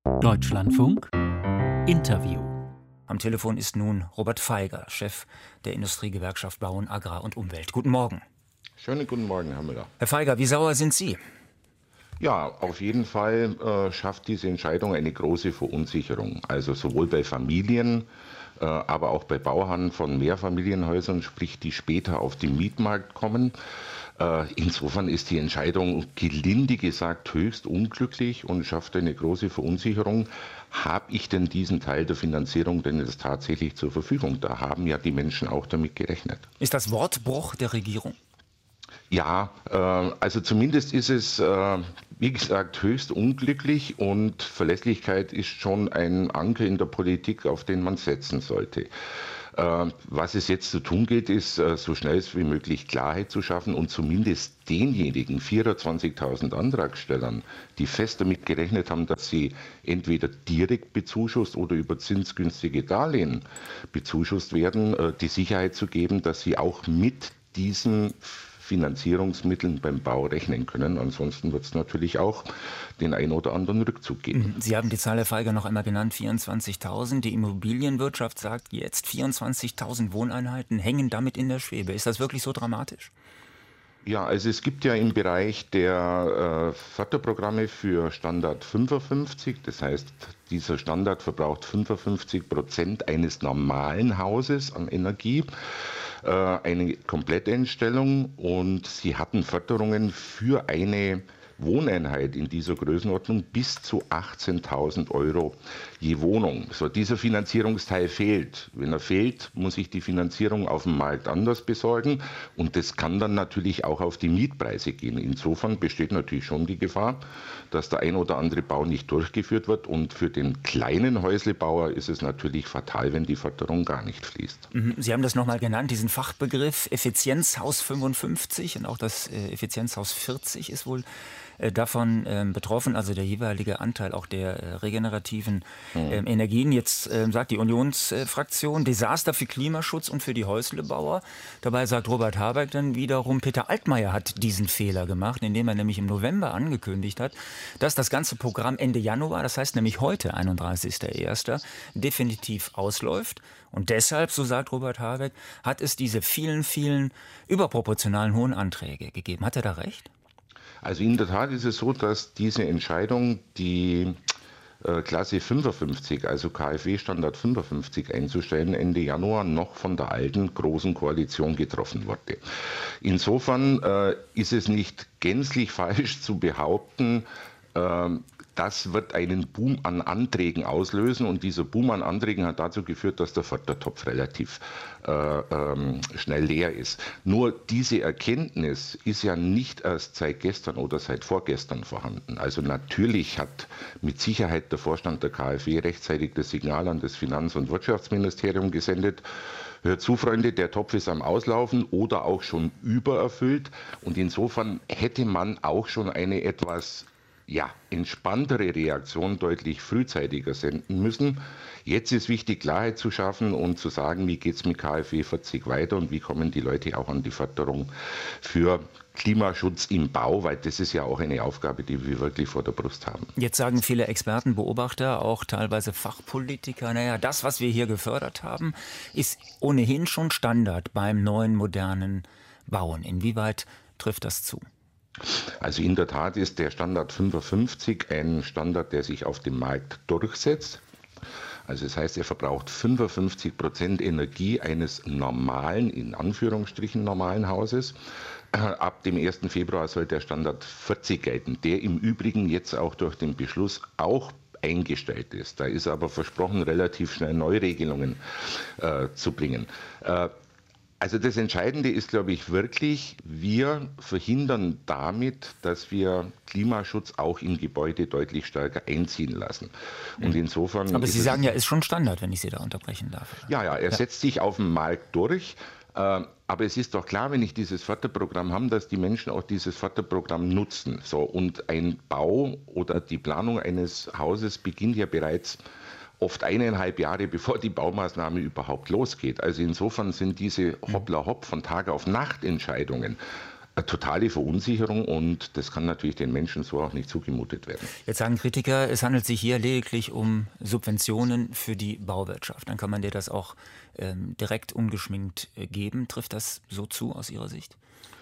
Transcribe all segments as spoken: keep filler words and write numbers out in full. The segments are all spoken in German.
Deutschlandfunk Interview. Am Telefon ist nun Robert Feiger, Chef der Industriegewerkschaft Bau und Agrar und Umwelt. Guten Morgen. Schönen guten Morgen, Herr Müller. Herr Feiger, wie sauer sind Sie? Ja, auf jeden Fall äh, schafft diese Entscheidung eine große Verunsicherung. Also sowohl bei Familien, äh, aber auch bei Bauherren von Mehrfamilienhäusern, sprich die später auf den Mietmarkt kommen. Äh, insofern ist die Entscheidung gelinde gesagt höchst unglücklich und schafft eine große Verunsicherung. Habe ich denn diesen Teil der Finanzierung denn jetzt tatsächlich zur Verfügung? Da haben ja die Menschen auch damit gerechnet. Ist das Wortbruch der Regierung? Ja, äh, also zumindest ist es, äh, wie gesagt, höchst unglücklich und Verlässlichkeit ist schon ein Anker in der Politik, auf den man setzen sollte. Äh, was es jetzt zu tun gilt, ist, äh, so schnell wie möglich Klarheit zu schaffen und zumindest denjenigen vierundzwanzigtausend Antragstellern, die fest damit gerechnet haben, dass sie entweder direkt bezuschusst oder über zinsgünstige Darlehen bezuschusst werden, äh, die Sicherheit zu geben, dass sie auch mit diesen Finanzierungsmitteln beim Bau rechnen können. Ansonsten wird es natürlich auch den ein oder anderen Rückzug geben. Sie haben die Zahl, Herr Feiger, noch einmal genannt, vierundzwanzigtausend. Die Immobilienwirtschaft sagt jetzt, vierundzwanzigtausend Wohneinheiten hängen damit in der Schwebe. Ist das wirklich so dramatisch? Ja, also es gibt ja im Bereich der äh, Förderprogramme für Standard fünfundfünfzig, das heißt, dieser Standard verbraucht fünfundfünfzig Prozent eines normalen Hauses an Energie, äh, eine Kompletteinstellung, und sie hatten Förderungen für eine Wohneinheit in dieser Größenordnung bis zu achtzehntausend Euro je Wohnung. So, dieser Finanzierungsteil fehlt. Wenn er fehlt, muss ich die Finanzierung auf dem Markt anders besorgen, und das kann dann natürlich auch auf die Mietpreise gehen. Insofern besteht natürlich schon die Gefahr, dass der ein oder andere Bau nicht durchgeführt wird, und für den kleinen Häuslebauer ist es natürlich fatal, wenn die Förderung gar nicht fließt. Sie haben das nochmal genannt, diesen Fachbegriff Effizienzhaus fünfundfünfzig, und auch das Effizienzhaus vierzig ist wohl davon äh, betroffen, also der jeweilige Anteil auch der äh, regenerativen äh, Energien. Jetzt äh, sagt die Unionsfraktion, äh, Desaster für Klimaschutz und für die Häuslebauer. Dabei sagt Robert Habeck dann wiederum, Peter Altmaier hat diesen Fehler gemacht, indem er nämlich im November angekündigt hat, dass das ganze Programm Ende Januar, das heißt nämlich heute, einunddreißigster erster, definitiv ausläuft. Und deshalb, so sagt Robert Habeck, hat es diese vielen, vielen überproportionalen hohen Anträge gegeben. Hat er da recht? Also in der Tat ist es so, dass diese Entscheidung, die äh, Klasse fünfundfünfzig, also K f W-Standard fünfundfünfzig einzustellen, Ende Januar noch von der alten Großen Koalition getroffen wurde. Insofern äh, ist es nicht gänzlich falsch zu behaupten, äh, das wird einen Boom an Anträgen auslösen, und dieser Boom an Anträgen hat dazu geführt, dass der Fördertopf relativ äh, ähm, schnell leer ist. Nur diese Erkenntnis ist ja nicht erst seit gestern oder seit vorgestern vorhanden. Also natürlich hat mit Sicherheit der Vorstand der K f W rechtzeitig das Signal an das Finanz- und Wirtschaftsministerium gesendet: Hört zu, Freunde, der Topf ist am Auslaufen oder auch schon übererfüllt, und insofern hätte man auch schon eine etwas ja, entspanntere Reaktion deutlich frühzeitiger senden müssen. Jetzt ist wichtig, Klarheit zu schaffen und zu sagen, wie geht es mit K f W vierzig weiter und wie kommen die Leute auch an die Förderung für Klimaschutz im Bau, weil das ist ja auch eine Aufgabe, die wir wirklich vor der Brust haben. Jetzt sagen viele Experten, Beobachter, auch teilweise Fachpolitiker, naja, das, was wir hier gefördert haben, ist ohnehin schon Standard beim neuen, modernen Bauen. Inwieweit trifft das zu? Also in der Tat ist der Standard fünfundfünfzig ein Standard, der sich auf dem Markt durchsetzt. Also das heißt, er verbraucht fünfundfünfzig Prozent Energie eines normalen, in Anführungsstrichen normalen Hauses. Ab dem ersten Februar soll der Standard vierzig gelten, der im Übrigen jetzt auch durch den Beschluss auch eingestellt ist. Da ist aber versprochen, relativ schnell Neuregelungen äh, zu bringen. Äh, Also das Entscheidende ist, glaube ich, wirklich, wir verhindern damit, dass wir Klimaschutz auch in Gebäude deutlich stärker einziehen lassen. Und insofern. Aber Sie sagen ja, ist schon Standard, wenn ich Sie da unterbrechen darf. Ja, ja, er ja. setzt sich auf dem Markt durch. Aber es ist doch klar, wenn ich dieses Förderprogramm habe, dass die Menschen auch dieses Förderprogramm nutzen. So, und ein Bau oder die Planung eines Hauses beginnt ja bereits oft eineinhalb Jahre, bevor die Baumaßnahme überhaupt losgeht. Also insofern sind diese Hoppla-Hopp von Tag auf Nacht Entscheidungen Eine totale Verunsicherung und das kann natürlich den Menschen so auch nicht zugemutet werden. Jetzt sagen Kritiker, es handelt sich hier lediglich um Subventionen für die Bauwirtschaft. Dann kann man dir das auch ähm, direkt ungeschminkt äh, geben. Trifft das so zu aus Ihrer Sicht?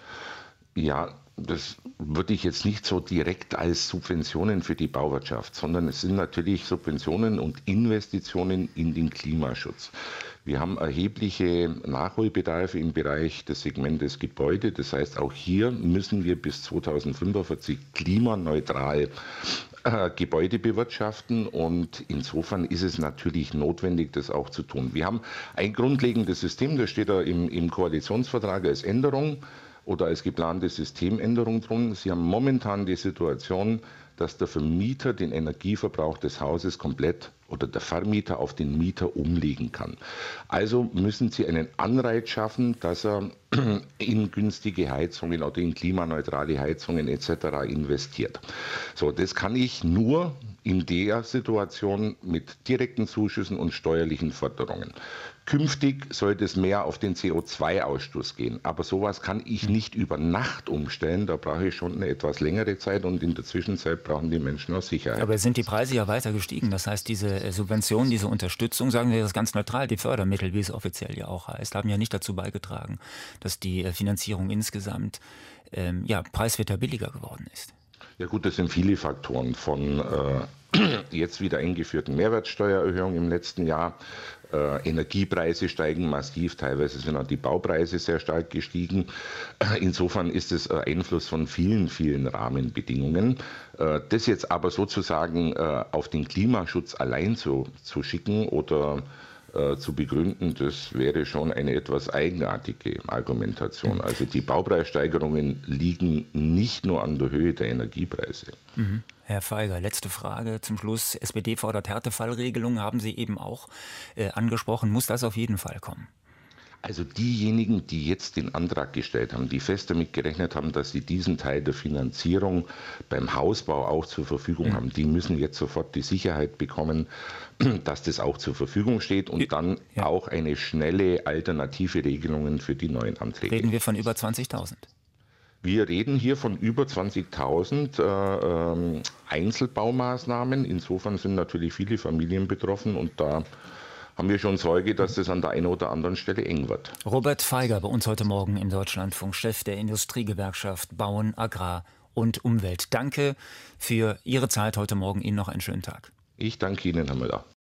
Ja, das würde ich jetzt nicht so direkt als Subventionen für die Bauwirtschaft, sondern es sind natürlich Subventionen und Investitionen in den Klimaschutz. Wir haben erhebliche Nachholbedarfe im Bereich des Segmentes Gebäude. Das heißt, auch hier müssen wir bis zweitausendfünfundvierzig klimaneutral äh, Gebäude bewirtschaften und insofern ist es natürlich notwendig, das auch zu tun. Wir haben ein grundlegendes System, das steht da im, im Koalitionsvertrag als Änderung oder als geplante Systemänderung drin. Sie haben momentan die Situation, dass der Vermieter den Energieverbrauch des Hauses komplett oder der Vermieter auf den Mieter umlegen kann. Also müssen Sie einen Anreiz schaffen, dass er in günstige Heizungen oder in klimaneutrale Heizungen et cetera investiert. So, das kann ich nur in der Situation mit direkten Zuschüssen und steuerlichen Förderungen. Künftig sollte es mehr auf den C O zwei Ausstoß gehen. Aber sowas kann ich nicht über Nacht umstellen. Da brauche ich schon eine etwas längere Zeit und in der Zwischenzeit brauchen die Menschen auch Sicherheit. Aber sind die Preise ja weiter gestiegen. Das heißt, diese Subventionen, diese Unterstützung, sagen wir das ganz neutral, die Fördermittel, wie es offiziell ja auch heißt, haben ja nicht dazu beigetragen, dass die Finanzierung insgesamt ähm, ja, preiswerter billiger geworden ist. Ja gut, das sind viele Faktoren von äh, jetzt wieder eingeführten Mehrwertsteuererhöhung im letzten Jahr. Äh, Energiepreise steigen massiv, teilweise sind auch die Baupreise sehr stark gestiegen. Äh, insofern ist es ein Einfluss von vielen, vielen Rahmenbedingungen. Äh, das jetzt aber sozusagen äh, auf den Klimaschutz allein zu, zu schicken oder äh, zu begründen, das wäre schon eine etwas eigenartige Argumentation. Also die Baupreissteigerungen liegen nicht nur an der Höhe der Energiepreise. Mhm. Herr Feiger, letzte Frage zum Schluss. S P D fordert Härtefallregelungen, haben Sie eben auch äh, angesprochen. Muss das auf jeden Fall kommen? Also diejenigen, die jetzt den Antrag gestellt haben, die fest damit gerechnet haben, dass sie diesen Teil der Finanzierung beim Hausbau auch zur Verfügung mhm. haben, die müssen jetzt sofort die Sicherheit bekommen, dass das auch zur Verfügung steht und dann ja. auch eine schnelle alternative Regelungen für die neuen Anträge. Reden wir von über zwanzigtausend? Wir reden hier von über zwanzigtausend äh, äh, Einzelbaumaßnahmen. Insofern sind natürlich viele Familien betroffen und da haben wir schon Sorge, dass das an der einen oder anderen Stelle eng wird. Robert Feiger bei uns heute Morgen im Deutschlandfunk, Chef der Industriegewerkschaft Bauen, Agrar und Umwelt. Danke für Ihre Zeit heute Morgen. Ihnen noch einen schönen Tag. Ich danke Ihnen, Herr Müller.